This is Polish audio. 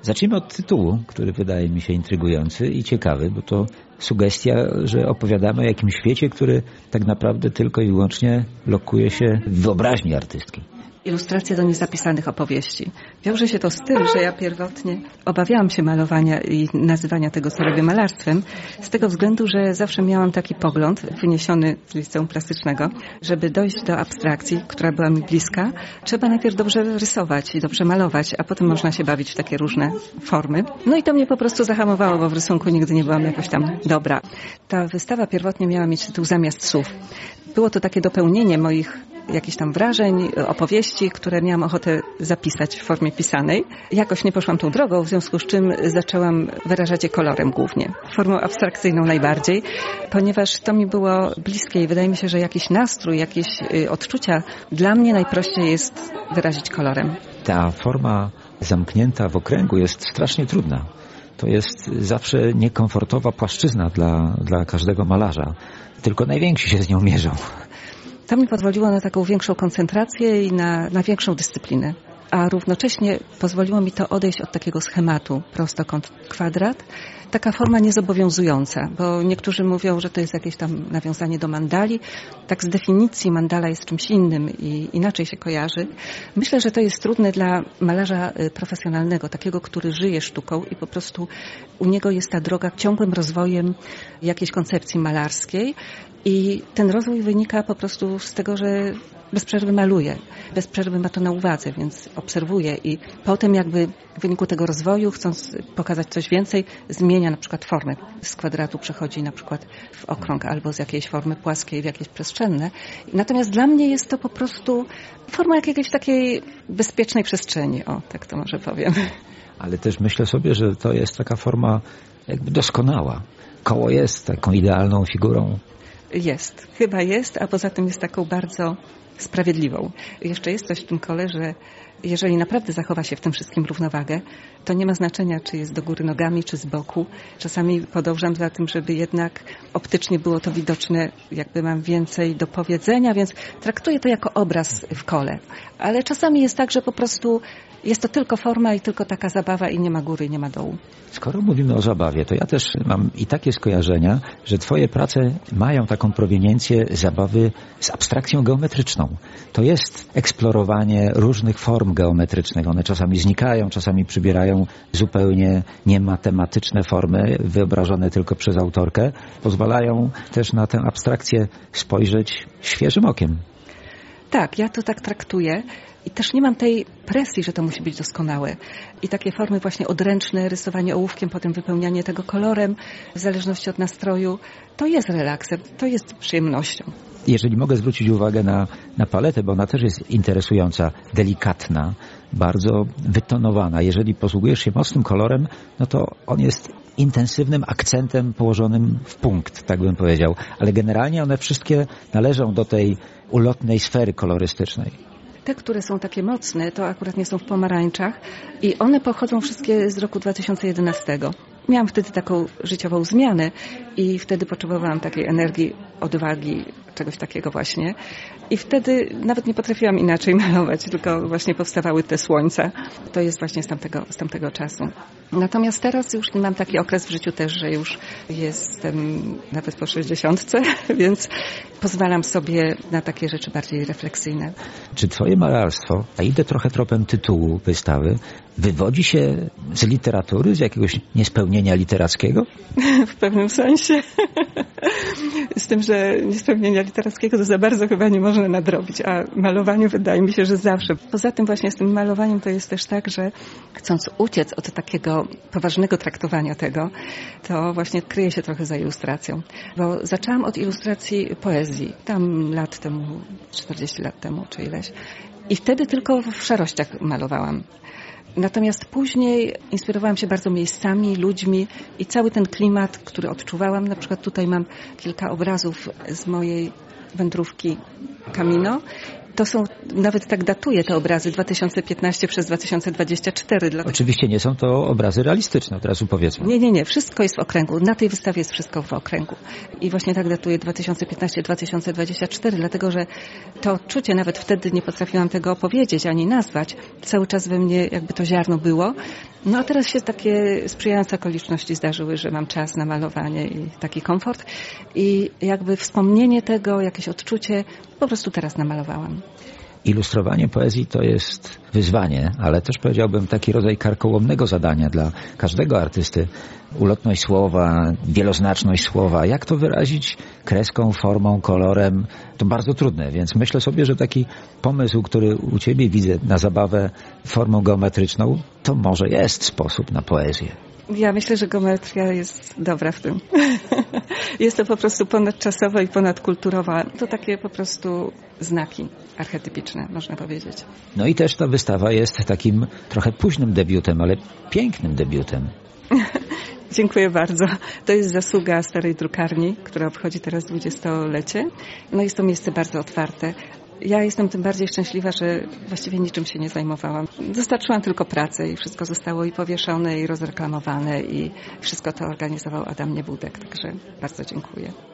Zacznijmy od tytułu, który wydaje mi się intrygujący i ciekawy, bo to sugestia, że opowiadamy o jakimś świecie, który tak naprawdę tylko i wyłącznie lokuje się w wyobraźni artystki. Ilustracje do niezapisanych opowieści. Wiąże się to z tym, że ja pierwotnie obawiałam się malowania i nazywania tego, co robię, malarstwem, z tego względu, że zawsze miałam taki pogląd wyniesiony z liceum plastycznego, żeby dojść do abstrakcji, która była mi bliska, trzeba najpierw dobrze rysować i dobrze malować, a potem można się bawić w takie różne formy. No i to mnie po prostu zahamowało, bo w rysunku nigdy nie byłam jakoś tam dobra. Ta wystawa pierwotnie miała mieć tytuł Zamiast słów. Było to takie dopełnienie moich jakichś tam wrażeń, opowieści, które miałam ochotę zapisać w formie pisanej. Jakoś nie poszłam tą drogą, w związku z czym zaczęłam wyrażać je kolorem głównie. Formą abstrakcyjną najbardziej, ponieważ to mi było bliskie i wydaje mi się, że jakiś nastrój, jakieś odczucia dla mnie najprościej jest wyrazić kolorem. Ta forma zamknięta w okręgu jest strasznie trudna. To jest zawsze niekomfortowa płaszczyzna dla każdego malarza. Tylko najwięksi się z nią mierzą. To mi pozwoliło na taką większą koncentrację i na większą dyscyplinę. A równocześnie pozwoliło mi to odejść od takiego schematu prostokąt, kwadrat. Taka forma niezobowiązująca, bo niektórzy mówią, że to jest jakieś tam nawiązanie do mandali. Tak z definicji mandala jest czymś innym i inaczej się kojarzy. Myślę, że to jest trudne dla malarza profesjonalnego, takiego, który żyje sztuką i po prostu u niego jest ta droga ciągłym rozwojem jakiejś koncepcji malarskiej. I ten rozwój wynika po prostu z tego, że bez przerwy maluje, bez przerwy ma to na uwadze, więc obserwuje i potem jakby w wyniku tego rozwoju, chcąc pokazać coś więcej, zmienia na przykład formę. Z kwadratu przechodzi na przykład w okrąg albo z jakiejś formy płaskiej w jakieś przestrzenne. Natomiast dla mnie jest to po prostu forma jakiejś takiej bezpiecznej przestrzeni, o tak to może powiem. Ale też myślę sobie, że to jest taka forma jakby doskonała. Koło jest taką idealną figurą. Jest, chyba jest, a poza tym jest taką bardzo sprawiedliwą. Jeszcze jest coś w tym kole, że jeżeli naprawdę zachowa się w tym wszystkim równowagę, to nie ma znaczenia, czy jest do góry nogami, czy z boku. Czasami podążam za tym, żeby jednak optycznie było to widoczne, jakby mam więcej do powiedzenia, więc traktuję to jako obraz w kole. Ale czasami jest tak, że po prostu jest to tylko forma i tylko taka zabawa i nie ma góry, nie ma dołu. Skoro mówimy o zabawie, to ja też mam i takie skojarzenia, że twoje prace mają taką proweniencję zabawy z abstrakcją geometryczną. To jest eksplorowanie różnych form geometrycznych. One czasami znikają, czasami przybierają zupełnie niematematyczne formy, wyobrażone tylko przez autorkę. Pozwalają też na tę abstrakcję spojrzeć świeżym okiem. Tak, ja to tak traktuję i też nie mam tej presji, że to musi być doskonałe. I takie formy właśnie odręczne, rysowanie ołówkiem, potem wypełnianie tego kolorem, w zależności od nastroju, to jest relaksem, to jest przyjemnością. Jeżeli mogę zwrócić uwagę na paletę, bo ona też jest interesująca, delikatna, bardzo wytonowana. Jeżeli posługujesz się mocnym kolorem, no to on jest intensywnym akcentem położonym w punkt, tak bym powiedział. Ale generalnie one wszystkie należą do tej ulotnej sfery kolorystycznej. Te, które są takie mocne, to akurat nie są w pomarańczach i one pochodzą wszystkie z roku 2011. Miałam wtedy taką życiową zmianę i wtedy potrzebowałam takiej energii, odwagi, czegoś takiego właśnie. I wtedy nawet nie potrafiłam inaczej malować, tylko właśnie powstawały te słońca. To jest właśnie z tamtego czasu. Natomiast teraz już mam taki okres w życiu też, że już jestem nawet po 60, więc pozwalam sobie na takie rzeczy bardziej refleksyjne. Czy twoje malarstwo, a idę trochę tropem tytułu wystawy, wywodzi się z literatury, z jakiegoś niespełnienia literackiego? W pewnym sensie. Z tym, że niespełnienia literackiego to za bardzo chyba nie można nadrobić, a malowaniu wydaje mi się, że zawsze. Poza tym właśnie z tym malowaniem to jest też tak, że chcąc uciec od takiego poważnego traktowania tego, to właśnie kryję się trochę za ilustracją. Bo zaczęłam od ilustracji poezji, tam lat temu, 40 lat temu czy ileś. I wtedy tylko w szarościach malowałam. Natomiast później inspirowałam się bardzo miejscami, ludźmi i cały ten klimat, który odczuwałam. Na przykład tutaj mam kilka obrazów z mojej wędrówki Camino. To są, nawet tak datuję te obrazy, 2015 przez 2024. Oczywiście nie są to obrazy realistyczne, od razu powiedzmy. Nie. Wszystko jest w okręgu. Na tej wystawie jest wszystko w okręgu. I właśnie tak datuję 2015-2024, dlatego że to odczucie, nawet wtedy nie potrafiłam tego opowiedzieć ani nazwać. Cały czas we mnie jakby to ziarno było. No a teraz się takie sprzyjające okoliczności zdarzyły, że mam czas na malowanie i taki komfort. I jakby wspomnienie tego, jakieś odczucie, po prostu teraz namalowałam. Ilustrowanie poezji to jest wyzwanie, ale też powiedziałbym taki rodzaj karkołomnego zadania dla każdego artysty. Ulotność słowa, wieloznaczność słowa, jak to wyrazić kreską, formą, kolorem, to bardzo trudne, więc myślę sobie, że taki pomysł, który u Ciebie widzę na zabawę formą geometryczną, to może jest sposób na poezję. Ja myślę, że geometria jest dobra w tym. Jest to po prostu ponadczasowa i ponadkulturowa. To takie po prostu znaki archetypiczne, można powiedzieć. No i też ta wystawa jest takim trochę późnym debiutem, ale pięknym debiutem. Dziękuję bardzo. To jest zasługa Starej Drukarni, która obchodzi teraz 20-lecie. No jest to miejsce bardzo otwarte. Ja jestem tym bardziej szczęśliwa, że właściwie niczym się nie zajmowałam. Dostarczyłam tylko pracę i wszystko zostało i powieszone, i rozreklamowane i wszystko to organizował Adam Niewódek, także bardzo dziękuję.